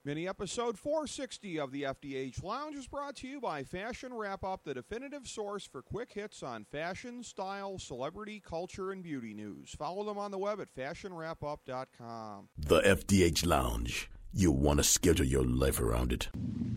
Mini episode 460 of the FDH Lounge is brought to you by Fashion Wrap-Up, the definitive source for quick hits on fashion, style, celebrity, culture, and beauty news. Follow them on the web at fashionwrapup.com. The FDH Lounge. You want to schedule your life around it.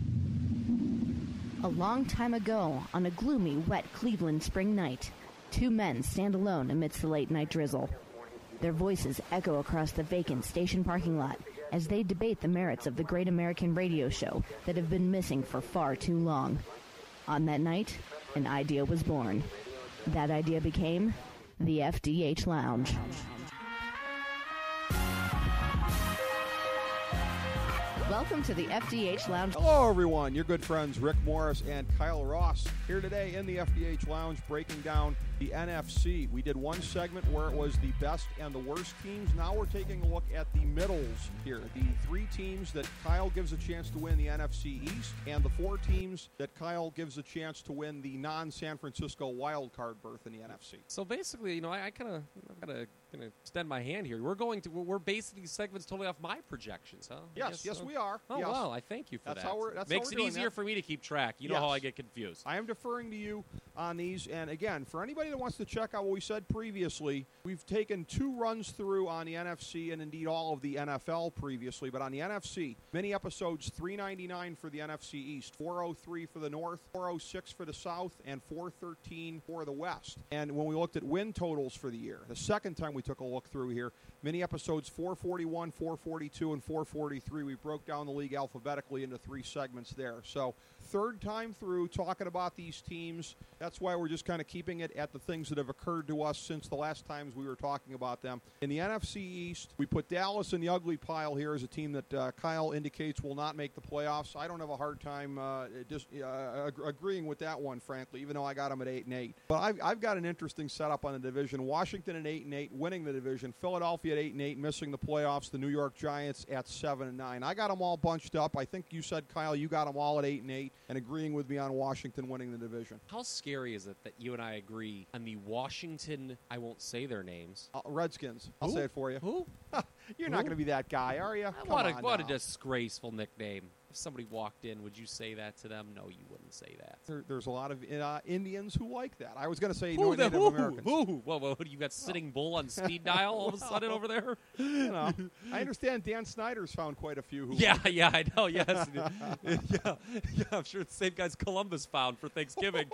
A long time ago, on a gloomy, wet Cleveland spring night, two men stand alone amidst the late-night drizzle. Their voices echo across the vacant station parking lot as they debate the merits of the great American radio show that have been missing for far too long. On that night, an idea was born. That idea became the FDH Lounge. Welcome to the FDH Lounge. Hello, everyone. Your good friends Rick Morris and Kyle Ross here today in the FDH Lounge breaking down the NFC. We did one segment where it was the best and the worst teams. Now we're taking a look at the middles here. The three teams that Kyle gives a chance to win the NFC East and the four teams that Kyle gives a chance to win the non-San Francisco wild card berth in the NFC. So basically, I kind of gotta extend my hand here. We're basing these segments totally off my projections, huh? Yes, we are. Oh, yes. wow, I thank you for That's that. how we're Makes it doing easier that. for me to keep track. You know how I get confused. I am deferring to you on these. And again, for anybody that wants to check out what we said previously, we've taken two runs through on the NFC and indeed all of the NFL previously. But on the NFC, mini episodes 399 for the NFC East, 403 for the North, 406 for the South, and 413 for the West. And when we looked at win totals for the year, the second time we took a look through here, mini episodes 441, 442, and 443, we broke down the league alphabetically into three segments there. So third time through talking about these teams. That's why we're just kind of keeping it at the things that have occurred to us since the last times we were talking about them. In the NFC East, we put Dallas in the ugly pile here as a team that Kyle indicates will not make the playoffs. I don't have a hard time agreeing with that one, frankly, even though I got them at 8-8. But I've got an interesting setup on the division. Washington at 8-8, winning the division. Philadelphia at 8-8, missing the playoffs. The New York Giants at 7-9. I got them all bunched up. I think you said, Kyle, you got them all at 8-8 and agreeing with me on Washington winning the division. How scary is it that you and I agree on the Washington, I won't say their names. Redskins. I'll say it for you. Who? You're not going to be that guy, are you? What a disgraceful nickname. If somebody walked in, would you say that to them? No, you wouldn't say that. There's a lot of Indians who like that. I was going to say Native Americans. Whoa, you got Sitting Bull on speed dial all of a sudden over there? I understand Dan Snyder's found quite a few. Yeah, I know, yes. yeah, I'm sure it's the same guys Columbus found for Thanksgiving.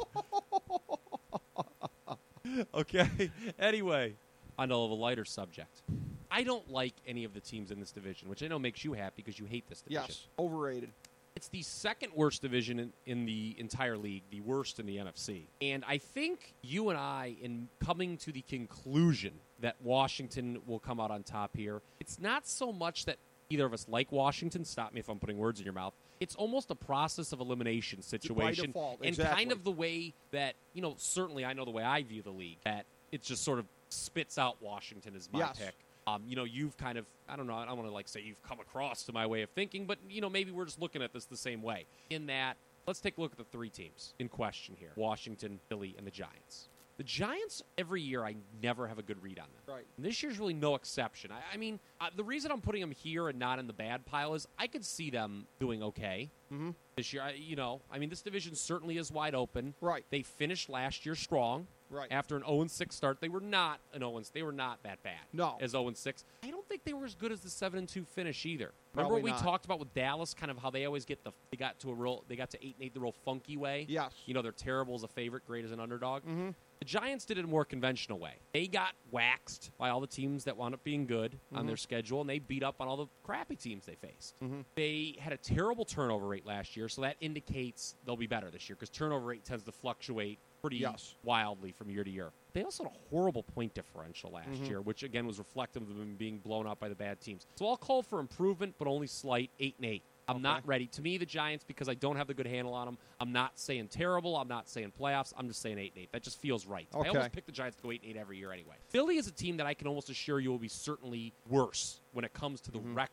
Okay, anyway, on a lighter subject. I don't like any of the teams in this division, which I know makes you happy because you hate this division. Yes, overrated. It's the second worst division in the entire league, the worst in the NFC. And I think you and I, in coming to the conclusion that Washington will come out on top here, it's not so much that either of us like Washington. Stop me if I'm putting words in your mouth. It's almost a process of elimination situation. By default, and exactly. Kind of the way that, certainly I know the way I view the league, that it just sort of spits out Washington as my pick. You've kind of, I don't want to say you've come across to my way of thinking, but, maybe we're just looking at this the same way. In that, let's take a look at the three teams in question here. Washington, Philly, and the Giants. The Giants, every year, I never have a good read on them. Right. And this year's really no exception. The reason I'm putting them here and not in the bad pile is I could see them doing okay this year. This division certainly is wide open. Right. They finished last year strong. Right. After an 0-6 start, they were not they were not that bad. No. As 0-6. I don't think they were as good as the 7-2 finish either. Probably Remember what we not. talked about with Dallas, kind of how they always they got to 8-8 the real funky way. Yes. They're terrible as a favorite, great as an underdog. Mm-hmm. The Giants did it in a more conventional way. They got waxed by all the teams that wound up being good on their schedule, and they beat up on all the crappy teams they faced. Mm-hmm. They had a terrible turnover rate last year, so that indicates they'll be better this year because turnover rate tends to fluctuate pretty wildly from year to year. They also had a horrible point differential last year, which, again, was reflective of them being blown out by the bad teams. So I'll call for improvement, but only slight, 8-8. I'm not ready. To me, the Giants, because I don't have the good handle on them, I'm not saying terrible. I'm not saying playoffs. I'm just saying 8-8. That just feels right. Okay. I almost pick the Giants to go 8-8 every year anyway. Philly is a team that I can almost assure you will be certainly worse when it comes to the record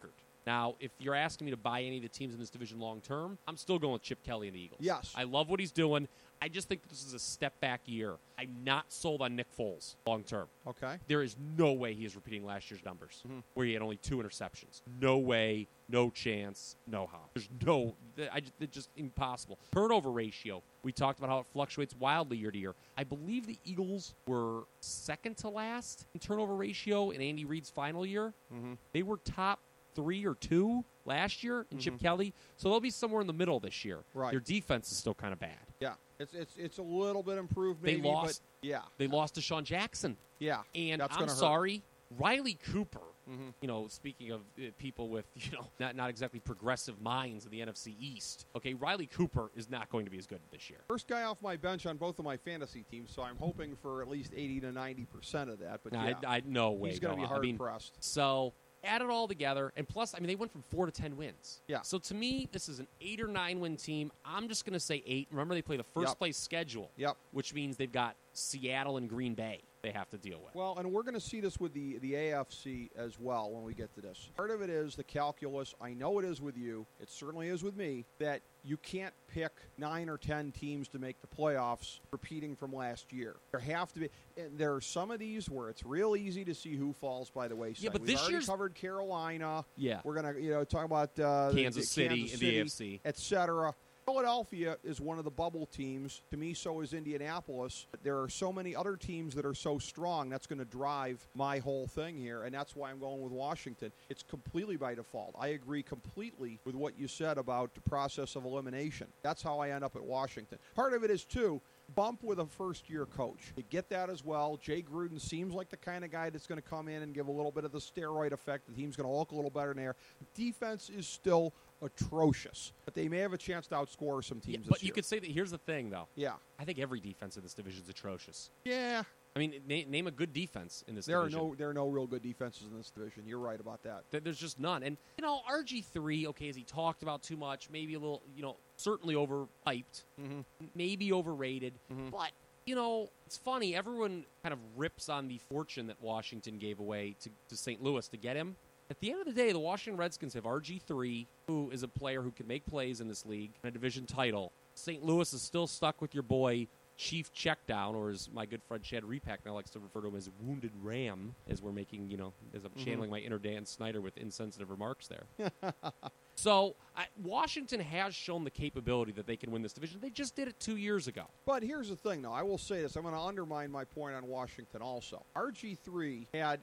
Now, if you're asking me to buy any of the teams in this division long term, I'm still going with Chip Kelly and the Eagles. Yes. I love what he's doing. I just think this is a step back year. I'm not sold on Nick Foles long term. Okay. There is no way he is repeating last year's numbers, where he had only 2 interceptions. No way, no chance, no how. There's no, it's just impossible. Turnover ratio, we talked about how it fluctuates wildly year to year. I believe the Eagles were second to last in turnover ratio in Andy Reid's final year. They were top 3 or 2 last year in Chip Kelly, so they'll be somewhere in the middle this year. Right. Their defense is still kind of bad. Yeah, it's a little bit improved. Maybe, they lost. But yeah, they lost to Deshaun Jackson. Yeah, and that's I'm hurt. sorry, Riley Cooper. Speaking of people with not exactly progressive minds in the NFC East. Okay, Riley Cooper is not going to be as good this year. First guy off my bench on both of my fantasy teams, so I'm hoping for at least 80 to 90% of that. But no way. He's going to be hard pressed. So add it all together, and plus, they went from 4 to 10 wins. Yeah. So to me, this is an 8 or 9 win team. I'm just going to say 8. Remember, they play the first place schedule. Yep. Which means they've got Seattle and Green Bay they have to deal with. Well, and we're going to see this with the AFC as well when we get to this. Part of it is the calculus. I know it is with you. It certainly is with me that you can't pick 9 or 10 teams to make the playoffs repeating from last year. There have to be. And there are some of these where it's real easy to see who falls by the wayside. Yeah, but We've this already year's covered Carolina. Yeah. We're going to talk about Kansas City in the AFC, etc. Philadelphia is one of the bubble teams. To me, so is Indianapolis. There are so many other teams that are so strong. That's going to drive my whole thing here, and that's why I'm going with Washington. It's completely by default. I agree completely with what you said about the process of elimination. That's how I end up at Washington. Part of it is, too, bump with a first-year coach. You get that as well. Jay Gruden seems like the kind of guy that's going to come in and give a little bit of the steroid effect. The team's going to look a little better in there. Defense is still atrocious, but they may have a chance to outscore some teams this but year. You could say that. Here's the thing, though. Yeah. I think every defense in this division is atrocious. Yeah. Name a good defense in this division. There are no real good defenses in this division. You're right about that. There's just none. And, RG3, okay, has he talked about too much? Maybe a little, certainly overhyped. Maybe overrated. But, it's funny. Everyone kind of rips on the fortune that Washington gave away to St. Louis to get him. At the end of the day, the Washington Redskins have RG3, who is a player who can make plays in this league, and a division title. St. Louis is still stuck with your boy, Chief Checkdown, or as my good friend Chad Repack now likes to refer to him as Wounded Ram, as we're making, as I'm channeling my inner Dan Snyder with insensitive remarks there. So, Washington has shown the capability that they can win this division. They just did it 2 years ago. But here's the thing, though. I will say this. I'm going to undermine my point on Washington also. RG3 had,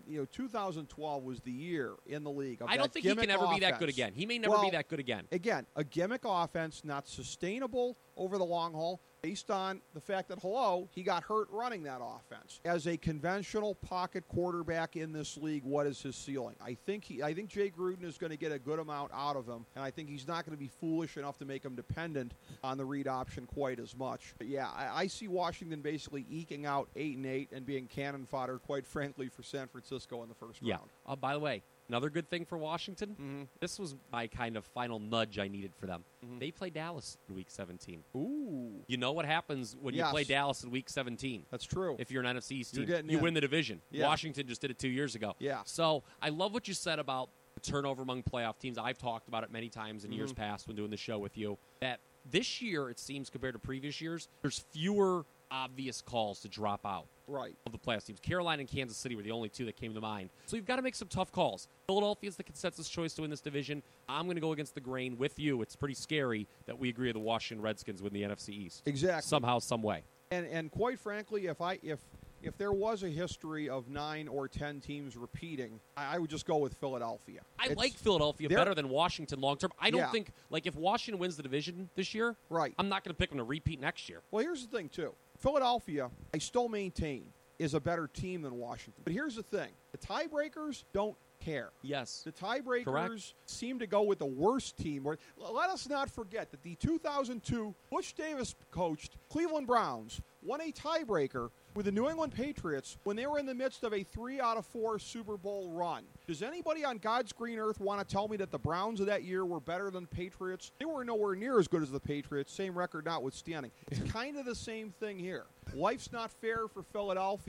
2012 was the year in the league of I don't think he can ever be that good again. He may never be that good again. Again, a gimmick offense, not sustainable over the long haul, based on the fact that, he got hurt running that offense. As a conventional pocket quarterback in this league, what is his ceiling? I think Jay Gruden is going to get a good amount out of him, and I think he's not going to be foolish enough to make him dependent on the read option quite as much. But yeah, I see Washington basically eking out 8-8 and being cannon fodder, quite frankly, for San Francisco in the first round. By the way, another good thing for Washington, this was my kind of final nudge I needed for them. They play Dallas in Week 17. Ooh. You know what happens when you play Dallas in Week 17? That's true. If you're an NFC East team, you win the division. Yeah. Washington just did it 2 years ago. Yeah. So I love what you said about the turnover among playoff teams. I've talked about it many times in years past when doing the show with you, that this year, it seems, compared to previous years, there's fewer obvious calls to drop out of the playoff teams. Carolina and Kansas City were the only two that came to mind. So you've got to make some tough calls. Philadelphia is the consensus choice to win this division. I'm going to go against the grain with you. It's pretty scary that we agree the Washington Redskins win the NFC East. Exactly. Somehow, some way. And quite frankly, if there was a history of 9 or 10 teams repeating, I would just go with Philadelphia. I like Philadelphia better than Washington long term. I don't think, if Washington wins the division this year, I'm not going to pick them to repeat next year. Well, here's the thing, too. Philadelphia, I still maintain, is a better team than Washington. But here's the thing. The tiebreakers don't care. Yes. The tiebreakers seem to go with the worst team. Let us not forget that the 2002 Butch Davis coached Cleveland Browns won a tiebreaker with the New England Patriots when they were in the midst of a 3-out-of-4 Super Bowl run. Does anybody on God's green earth want to tell me that the Browns of that year were better than the Patriots? They were nowhere near as good as the Patriots, same record notwithstanding. It's kind of the same thing here. Life's not fair for Philadelphia,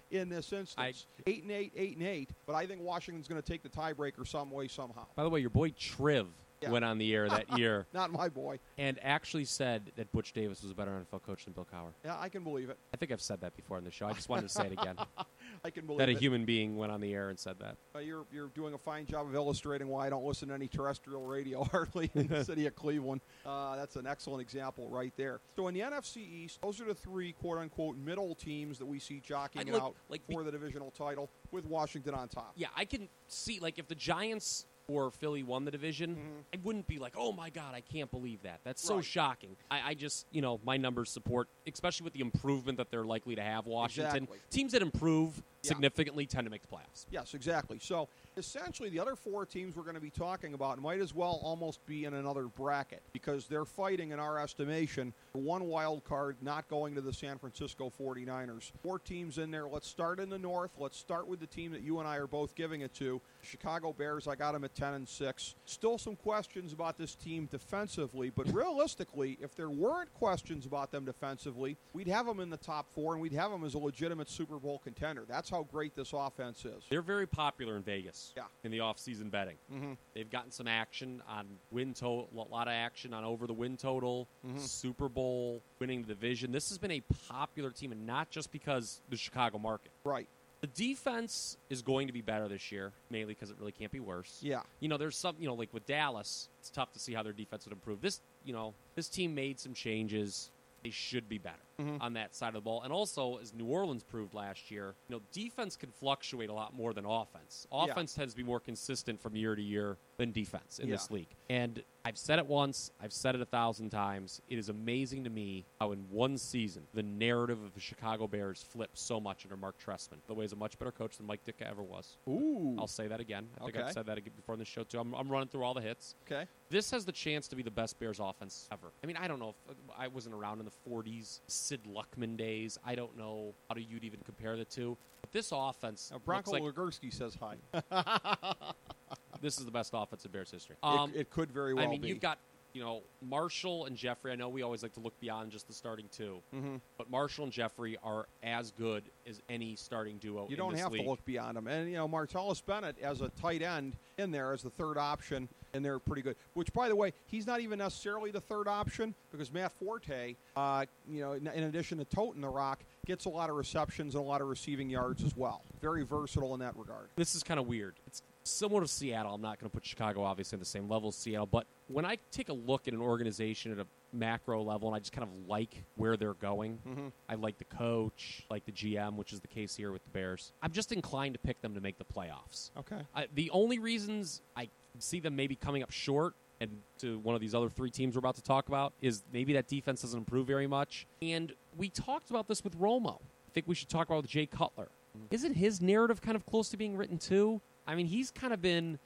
in this instance. 8-8, 8-8, but I think Washington's going to take the tiebreaker some way, somehow. By the way, your boy Triv went on the air that year. Not my boy. And actually said that Butch Davis was a better NFL coach than Bill Cowher. Yeah, I can believe it. I think I've said that before on the show. I just wanted to say it again. I can believe that a it. human being went on the air and said that. You're doing a fine job of illustrating why I don't listen to any terrestrial radio hardly in the city of Cleveland. That's an excellent example right there. So in the NFC East, those are the three quote-unquote middle teams that we see jockeying out for the divisional title with Washington on top. Yeah, I can see, if the Giants or Philly won the division, I wouldn't be like, oh, my God, I can't believe that. That's so shocking. I just, my numbers support, especially with the improvement that they're likely to have, Washington. Exactly. Teams that improve significantly tend to make the playoffs. Yes, exactly. So essentially the other four teams we're going to be talking about might as well almost be in another bracket because they're fighting, in our estimation, for one wild card not going to the San Francisco 49ers. Four teams in there. Let's start in the North. Let's start with the team that you and I are both giving it to, Chicago Bears. I got them at 10-6. Still some questions about this team defensively, but realistically, if there weren't questions about them defensively, we'd have them in the top four, and we'd have them as a legitimate Super Bowl contender. That's how great this offense is. They're very popular in Vegas. Yeah. In the off-season betting. They've gotten some action on win total, a lot of action on over the win total, Super Bowl, winning the division. This has been a popular team, and not just because the Chicago market. Right. The defense is going to be better this year, mainly because it really can't be worse. Yeah. There's some, like with Dallas, it's tough to see how their defense would improve. This team made some changes. They should be better on that side of the ball. And also, as New Orleans proved last year, defense can fluctuate a lot more than offense. Offense tends to be more consistent from year to year than defense in this league. And I've said it once, I've said it 1,000 times. It is amazing to me how in one season the narrative of the Chicago Bears flipped so much under Mark Trestman. The way he's a much better coach than Mike Ditka ever was. Ooh. I'll say that again. I think I've said that again before in the show, too. I'm running through all the hits. Okay. This has the chance to be the best Bears offense ever. I mean, I don't know if I wasn't around in the 40s, Sid Luckman days. I don't know how you'd even compare the two. But this offense, now, Bronco Legursky says hi. This is the best offense in Bears history. It could very well be. I mean, you've got Marshall and Jeffrey. I know we always like to look beyond just the starting two, but Marshall and Jeffrey are as good as any starting duo. You don't have to look beyond them. And Martellus Bennett as a tight end in there as the third option, and they're pretty good. Which, by the way, he's not even necessarily the third option because Matt Forte, in addition to toting the rock, gets a lot of receptions and a lot of receiving yards as well. Very versatile in that regard. This is kind of weird. It's similar to Seattle. I'm not going to put Chicago, obviously, on the same level as Seattle, but when I take a look at an organization at a macro level and I just kind of like where they're going, I like the coach, like the GM, which is the case here with the Bears, I'm just inclined to pick them to make the playoffs. Okay. The only reasons I see them maybe coming up short and to one of these other three teams we're about to talk about is maybe that defense doesn't improve very much. And we talked about this with Romo. I think we should talk about Jay Cutler. Isn't his narrative kind of close to being written too? I mean, he's kind of been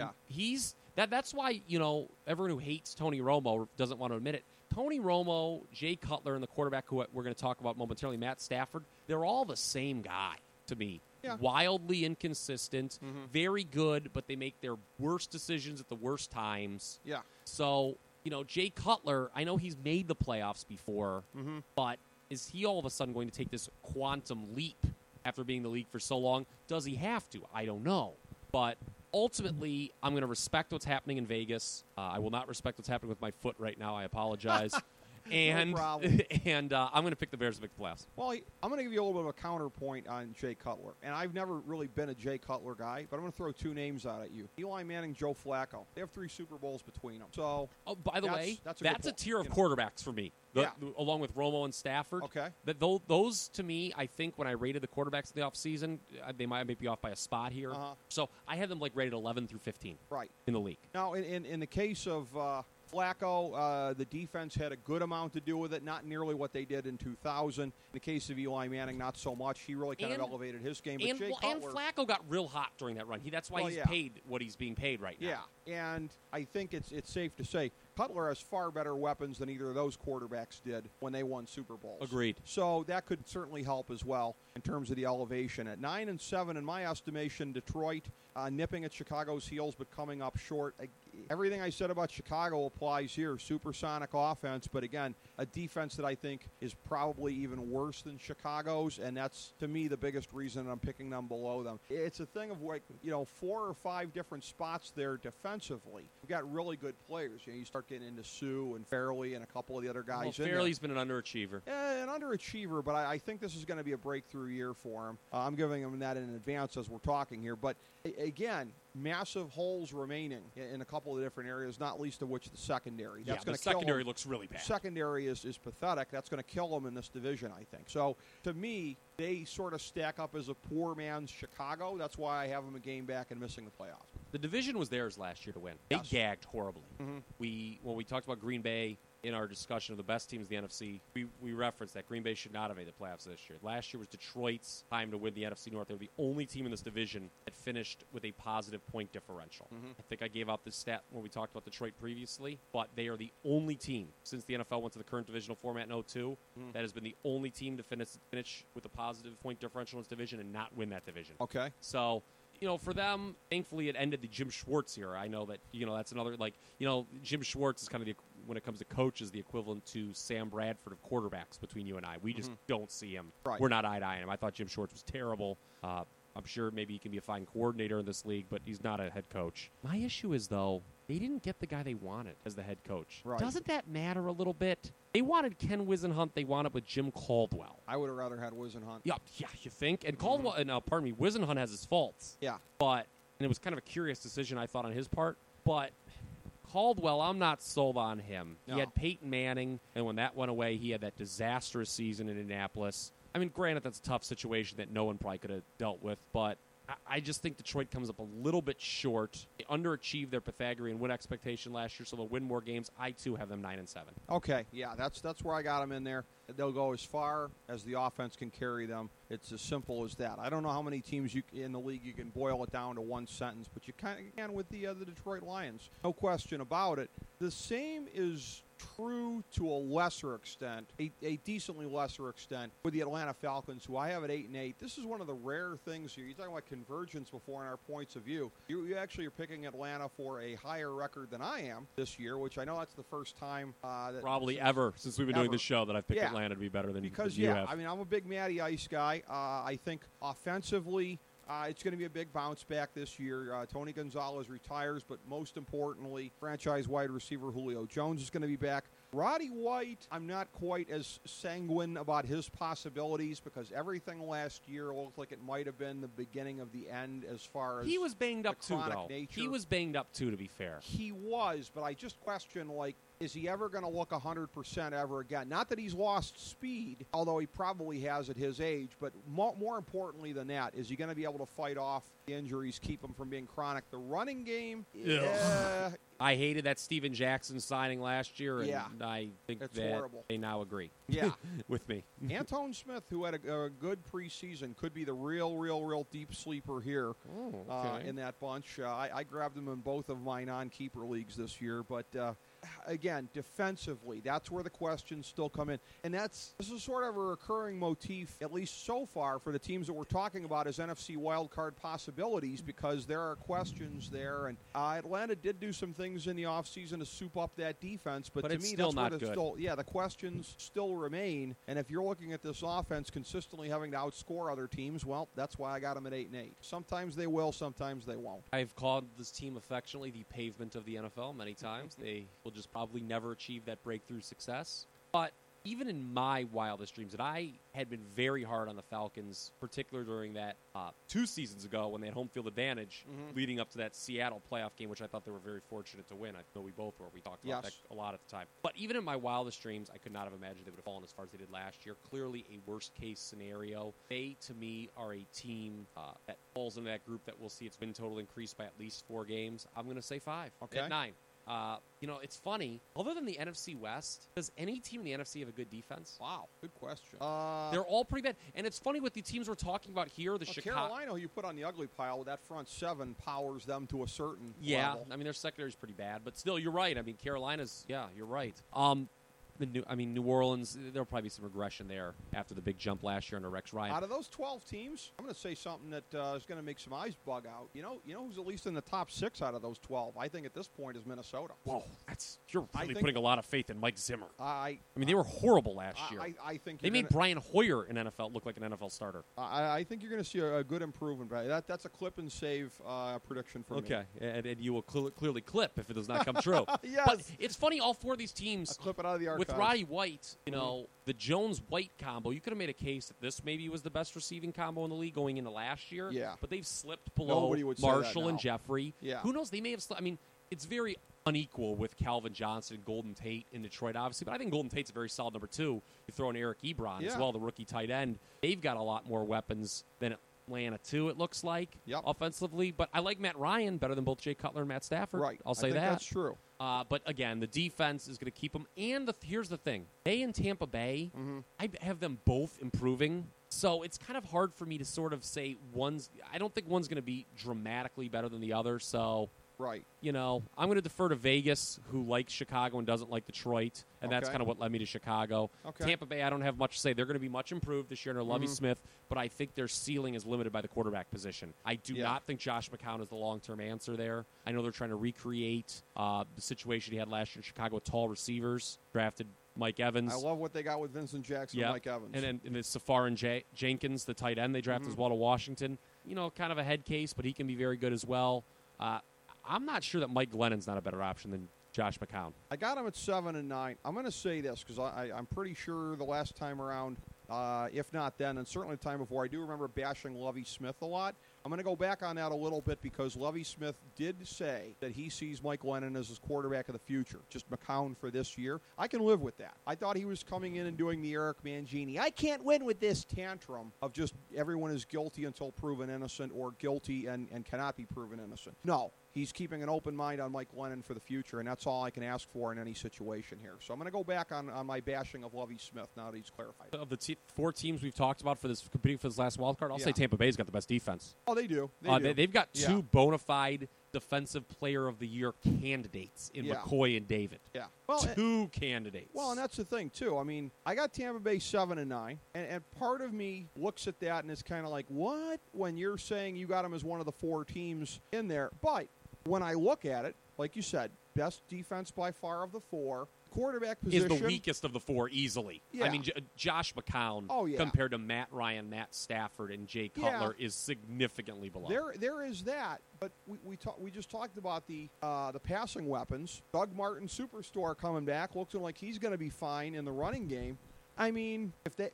that's why, everyone who hates Tony Romo doesn't want to admit it. Tony Romo, Jay Cutler, and the quarterback who we're going to talk about momentarily, Matt Stafford, they're all the same guy to me. Yeah. Wildly inconsistent, very good, but they make their worst decisions at the worst times. Yeah. So, Jay Cutler, I know he's made the playoffs before, but is he all of a sudden going to take this quantum leap after being in the league for so long? Does he have to? I don't know. But ultimately, I'm going to respect what's happening in Vegas. I will not respect what's happening with my foot right now. I apologize. And no problem. And I'm going to pick the Bears to make the playoffs. Well, I'm going to give you a little bit of a counterpoint on Jay Cutler. And I've never really been a Jay Cutler guy, but I'm going to throw two names out at you. Eli Manning, Joe Flacco. They have 3 Super Bowls between them. So, by the way, that's a tier of quarterbacks for me, along with Romo and Stafford. Okay. Those, to me, I think when I rated the quarterbacks in the offseason, they might be off by a spot here. So I had them rated 11 through 15 in the league. Now, in the case of Flacco, the defense had a good amount to do with it, not nearly what they did in 2000. In the case of Eli Manning, not so much. He really kind of elevated his game. But Jay Cutler, and Flacco got real hot during that run. That's why he's paid what he's being paid right now. Yeah, and I think it's safe to say Cutler has far better weapons than either of those quarterbacks did when they won Super Bowls. Agreed. So that could certainly help as well in terms of the elevation. At 9-7, in my estimation, Detroit nipping at Chicago's heels but coming up short. everything I said about Chicago applies here. Supersonic offense, but again, a defense that I think is probably even worse than Chicago's, and that's, to me, the biggest reason I'm picking them below them. It's a thing of, like, 4 or 5 different spots there defensively. We've got really good players. You start getting into Sue and Fairley and a couple of the other guys. Well, Fairley's been an underachiever. An underachiever, but I think this is going to be a breakthrough year for him. I'm giving him that in advance as we're talking here. But, again, massive holes remaining in a couple of different areas, not least of which the secondary. That's the secondary looks really bad. Secondary is pathetic. That's going to kill them in this division, I think. So, to me, they sort of stack up as a poor man's Chicago. That's why I have them a game back and missing the playoffs. The division was theirs last year to win. They gagged horribly. Mm-hmm. When we talked about Green Bay in our discussion of the best teams in the NFC, we referenced that Green Bay should not have made the playoffs this year. Last year was Detroit's time to win the NFC North. They were the only team in this division that finished with a positive point differential. Mm-hmm. I think I gave out this stat when we talked about Detroit previously, but they are the only team since the NFL went to the current divisional format in 2002 that has been the only team to finish with a positive point differential in this division and not win that division. Okay. So, for them, thankfully it ended the Jim Schwartz era. I know that, that's another, Jim Schwartz is kind of when it comes to coaches, the equivalent to Sam Bradford of quarterbacks between you and I. We just don't see him. Right. We're not eye to eye on him. I thought Jim Schwartz was terrible. I'm sure maybe he can be a fine coordinator in this league, but he's not a head coach. My issue is, though, they didn't get the guy they wanted as the head coach. Right. Doesn't that matter a little bit? They wanted Ken Wisenhunt. They wound up with Jim Caldwell. I would have rather had Wisenhunt. Yeah, you think? And Caldwell, Wisenhunt has his faults. Yeah. And it was kind of a curious decision, I thought, on his part. But Caldwell, I'm not sold on him. No. He had Peyton Manning, and when that went away, he had that disastrous season in Indianapolis. I mean, granted, that's a tough situation that no one probably could have dealt with, but I just think Detroit comes up a little bit short. They underachieved their Pythagorean win expectation last year, so they'll win more games. I, too, have them 9-7. Okay, yeah, that's where I got them in there. They'll go as far as the offense can carry them. It's as simple as that. I don't know how many teams in the league you can boil it down to one sentence, but you kind of can with the Detroit Lions. No question about it. The same is true to a lesser extent, a decently lesser extent, with the Atlanta Falcons, who I have at 8-8. This is one of the rare things here. You're talking about convergence before in our points of view. You actually are picking Atlanta for a higher record than I am this year, which I know that's the first time. Probably ever since we've been doing this show that I've picked Atlanta to be better than you have. I mean, I'm a big Matty Ice guy. I think offensively, it's going to be a big bounce back this year. Tony Gonzalez retires, but most importantly, franchise wide receiver Julio Jones is going to be back. Roddy White, I'm not quite as sanguine about his possibilities because everything last year looked like it might have been the beginning of the end as far as he was banged up too, though. Nature. He was banged up too, to be fair. He was, but I just question, is he ever going to look 100% ever again? Not that he's lost speed, although he probably has at his age, but more importantly than that, is he going to be able to fight off the injuries, keep him from being chronic? The running game, I hated that Steven Jackson signing last year, and I think it's that horrible. They now agree with me. Antone Smith, who had a good preseason, could be the real deep sleeper here in that bunch. I grabbed him in both of my non-keeper leagues this year, but again, defensively, that's where the questions still come in. And this is sort of a recurring motif, at least so far, for the teams that we're talking about as NFC wildcard possibilities, because there are questions there. And Atlanta did do some things in the offseason to soup up that defense, but to me, that's where the questions still remain. And if you're looking at this offense consistently having to outscore other teams, well, that's why I got them at 8-8. Sometimes they will, sometimes they won't. I've called this team affectionately the pavement of the NFL many times. They will just probably never achieve that breakthrough success. But even in my wildest dreams, and I had been very hard on the Falcons, particularly during that 2 seasons ago when they had home field advantage leading up to that Seattle playoff game, which I thought they were very fortunate to win. I know we both were. We talked about that a lot at the time. But even in my wildest dreams, I could not have imagined they would have fallen as far as they did last year. Clearly a worst-case scenario. They, to me, are a team that falls into that group that will see its win total increase by at least 4 games. I'm going to say 5 at 9. It's funny. Other than the NFC West, does any team in the NFC have a good defense? Wow, good question. They're all pretty bad. And it's funny with the teams we're talking about here, Chicago. Carolina, you put on the ugly pile with that front 7 powers them to a certain level. I mean, their secondary is pretty bad. But still, you're right. I mean, Carolina's, you're right. New Orleans, there'll probably be some regression there after the big jump last year under Rex Ryan. Out of those 12 teams, I'm going to say something that is going to make some eyes bug out. You know who's at least in the top 6 out of those 12? I think at this point is Minnesota. Whoa, you're really putting a lot of faith in Mike Zimmer. I mean, they were horrible last year. I think they made Brian Hoyer look like an NFL starter. I think you're going to see a good improvement. That's a clip and save prediction for me. Okay, and you will clearly clip if it does not come true. Yes. But it's funny, all 4 of these teams, I'll clip it out of the archives. with Roddy White, the Jones-White combo, you could have made a case that this maybe was the best receiving combo in the league going into last year. Yeah. But they've slipped below Marshall and Jeffrey. Yeah. Who knows? They may have slipped. I mean, it's very unequal with Calvin Johnson and Golden Tate in Detroit, obviously. But I think Golden Tate's a very solid number 2. You throw in Eric Ebron as well, the rookie tight end. They've got a lot more weapons than Atlanta, too, it looks like, offensively. But I like Matt Ryan better than both Jay Cutler and Matt Stafford. Right. I'll say I think that. That's true. But again, the defense is going to keep them. And here's the thing: they and Tampa Bay, I have them both improving. So it's kind of hard for me to sort of say I don't think one's going to be dramatically better than the other. So. Right. I'm going to defer to Vegas, who likes Chicago and doesn't like Detroit, and that's kind of what led me to Chicago. Okay. Tampa Bay, I don't have much to say. They're going to be much improved this year under Lovie Smith, but I think their ceiling is limited by the quarterback position. I do not think Josh McCown is the long-term answer there. I know they're trying to recreate the situation he had last year in Chicago with tall receivers, drafted Mike Evans. I love what they got with Vincent Jackson and Mike Evans. And then Safarin Jenkins, the tight end they drafted as well to Washington. Kind of a head case, but he can be very good as well. I'm not sure that Mike Glennon's not a better option than Josh McCown. I got him at 7 and 9. I'm going to say this because I'm pretty sure the last time around, if not then, and certainly the time before, I do remember bashing Lovie Smith a lot. I'm going to go back on that a little bit because Lovie Smith did say that he sees Mike Glennon as his quarterback of the future, just McCown for this year. I can live with that. I thought he was coming in and doing the Eric Mangini, I can't win with this tantrum of just everyone is guilty until proven innocent or guilty and cannot be proven innocent. No. He's keeping an open mind on Mike Glennon for the future, and that's all I can ask for in any situation here. So I'm going to go back on my bashing of Lovie Smith now that he's clarified. Of the 4 teams we've talked about competing for this last wild card, I'll say Tampa Bay's got the best defense. Oh, they do. They've got 2 bona fide Defensive Player of the Year candidates in McCoy and David. Yeah. Well, 2 candidates. Well, and that's the thing, too. I mean, I got Tampa Bay 7 and 9, and part of me looks at that and it's kind of like, what? When you're saying you got them as one of the 4 teams in there. But when I look at it, like you said, best defense by far of the 4. Quarterback position is the weakest of the 4 easily. Yeah. I mean, Josh McCown compared to Matt Ryan, Matt Stafford, and Jay Cutler is significantly below. There is that, but we just talked about the passing weapons. Doug Martin Superstore coming back, looking like he's going to be fine in the running game. I mean,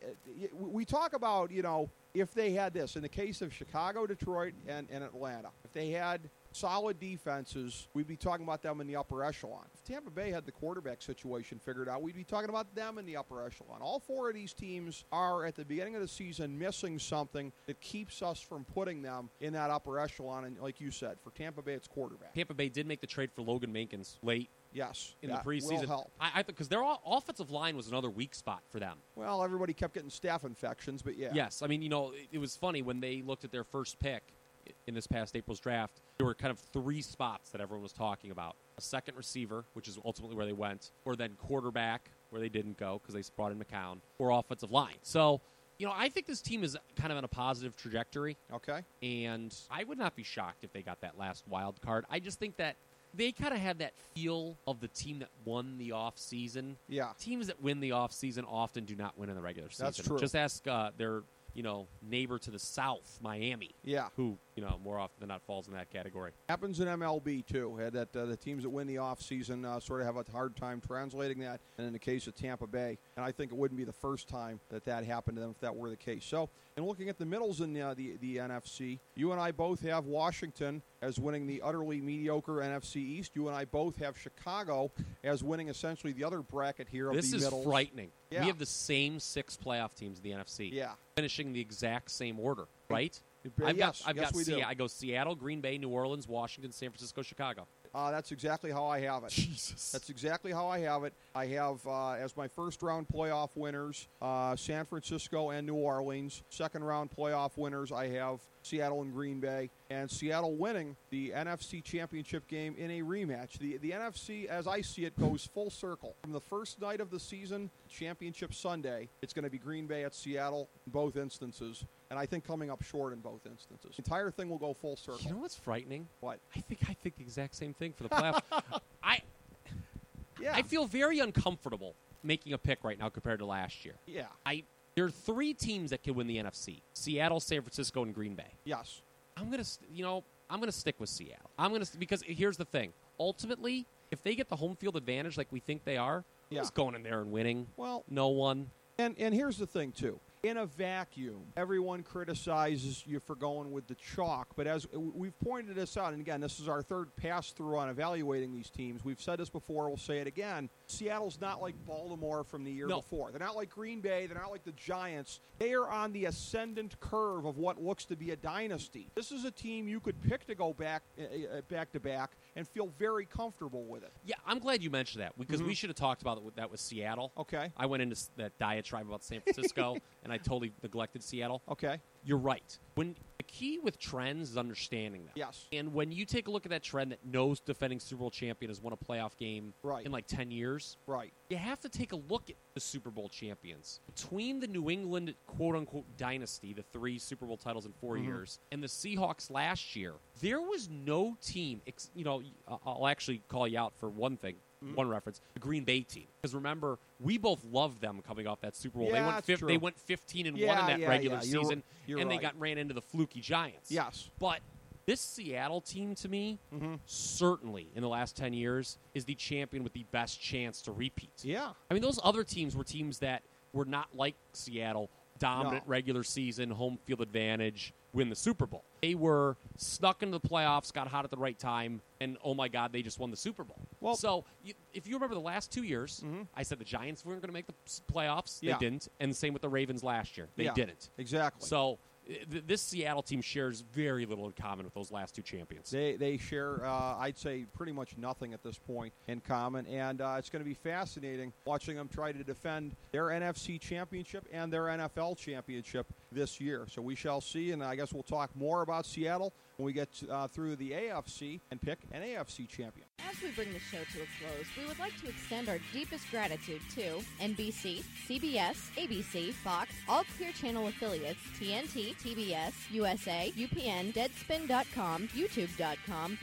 we talk about if they had this in the case of Chicago, Detroit, and Atlanta, if they had solid defenses, we'd be talking about them in the upper echelon. If Tampa Bay had the quarterback situation figured out, we'd be talking about them in the upper echelon. All 4 of these teams are, at the beginning of the season, missing something that keeps us from putting them in that upper echelon. And like you said, for Tampa Bay, it's quarterback. Tampa Bay did make the trade for Logan Mankins late. Yes. In the preseason. Will help. I think because their offensive line was another weak spot for them. Well, everybody kept getting staph infections, but yeah. Yes. I mean, it was funny when they looked at their first pick in this past April's draft. There were kind of 3 spots that everyone was talking about. A second receiver, which is ultimately where they went, or then quarterback, where they didn't go because they brought in McCown, or offensive line. So, I think this team is kind of on a positive trajectory. Okay. And I would not be shocked if they got that last wild card. I just think that they kind of had that feel of the team that won the offseason. Yeah. Teams that win the offseason often do not win in the regular season. That's true. Just ask their neighbor to the south, Miami. Yeah. Who, more often than not falls in that category. Happens in MLB, too. That the teams that win the offseason sort of have a hard time translating that. And in the case of Tampa Bay, and I think it wouldn't be the first time that happened to them if that were the case. So, and looking at the middles in the NFC, you and I both have Washington as winning the utterly mediocre NFC East. You and I both have Chicago as winning essentially the other bracket here of the middles. This is frightening. Yeah. We have the same 6 playoff teams in the NFC. Yeah. Finishing the exact same order, right? I've got I go Seattle, Green Bay, New Orleans, Washington, San Francisco, Chicago. That's exactly how I have it. Jesus. That's exactly how I have it. I have, as my first-round playoff winners, San Francisco and New Orleans. Second-round playoff winners, I have Seattle and Green Bay, and Seattle winning the NFC Championship game in a rematch. The NFC, as I see it, goes full circle. From the first night of the season, Championship Sunday, it's going to be Green Bay at Seattle in both instances, and I think coming up short in both instances. The entire thing will go full circle. You know what's frightening? What? I think the exact same thing for the playoffs. Yeah. I feel very uncomfortable making a pick right now compared to last year. Yeah. There are 3 teams that can win the NFC: Seattle, San Francisco, and Green Bay. Yes. I'm gonna stick with Seattle. Because here's the thing. Ultimately, if they get the home field advantage like we think they are, who's going in there and winning? Well, no one. And here's the thing too. In a vacuum, everyone criticizes you for going with the chalk. But as we've pointed this out, and again, this is our third pass-through on evaluating these teams. We've said this before. We'll say it again. Seattle's not like Baltimore from the year before. They're not like Green Bay. They're not like the Giants. They are on the ascendant curve of what looks to be a dynasty. This is a team you could pick to go back to back and feel very comfortable with it. Yeah, I'm glad you mentioned that because we should have talked about that with Seattle. Okay. I went into that diatribe about San Francisco, and I totally neglected Seattle. Okay. You're right. The key with trends is understanding them. Yes. And when you take a look at that trend that no defending Super Bowl champion has won a playoff game in like 10 years, right, you have to take a look at the Super Bowl champions. Between the New England quote-unquote dynasty, the 3 Super Bowl titles in 4 years, and the Seahawks last year, there was no team, I'll actually call you out for one thing. One reference, the Green Bay team. Because remember, we both loved them coming off that Super Bowl. Yeah, they went 15-1 in that regular season, you're and right. they ran into the fluky Giants. Yes. But this Seattle team, to me, certainly in the last 10 years, is the champion with the best chance to repeat. Yeah. I mean, those other teams were teams that were not like Seattle, dominant regular season, home field advantage, win the Super Bowl. They were snuck into the playoffs, got hot at the right time, and oh my God, they just won the Super Bowl. Well, so if you remember the last 2 years, I said the Giants weren't going to make the playoffs. They didn't. And the same with the Ravens last year. They didn't. Exactly. So this Seattle team shares very little in common with those last 2 champions. They share, I'd say, pretty much nothing at this point in common, and it's going to be fascinating watching them try to defend their NFC championship and their NFL championship this year. So we shall see, and I guess we'll talk more about Seattle when we get through the AFC and pick an AFC champion. As we bring the show to a close, we would like to extend our deepest gratitude to NBC, CBS, ABC, Fox, all Clear Channel affiliates, TNT, TBS, USA, UPN, Deadspin.com, YouTube.com,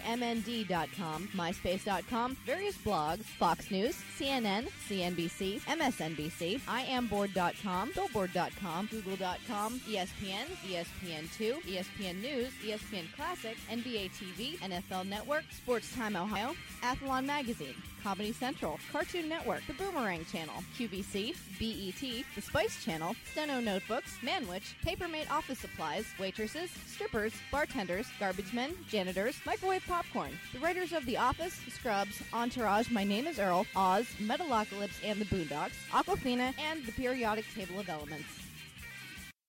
YTMND.com, MySpace.com, various blogs, Fox News, CNN, CNBC, MSNBC, IamBoard.com, Billboard.com, Google.com, ESPN, ESPN2, ESPN News, ESPN Classic, NBA TV, NFL Network, Sports Time Ohio, Athlon Magazine, Comedy Central, Cartoon Network, The Boomerang Channel, QVC, BET, The Spice Channel, Steno Notebooks, Manwich, Papermate Office Supplies, waitresses, strippers, bartenders, garbage men, janitors, microwave popcorn, the writers of The Office, Scrubs, Entourage, My Name is Earl, Oz, Metalocalypse and the Boondocks, Aquafina, and the Periodic Table of Elements.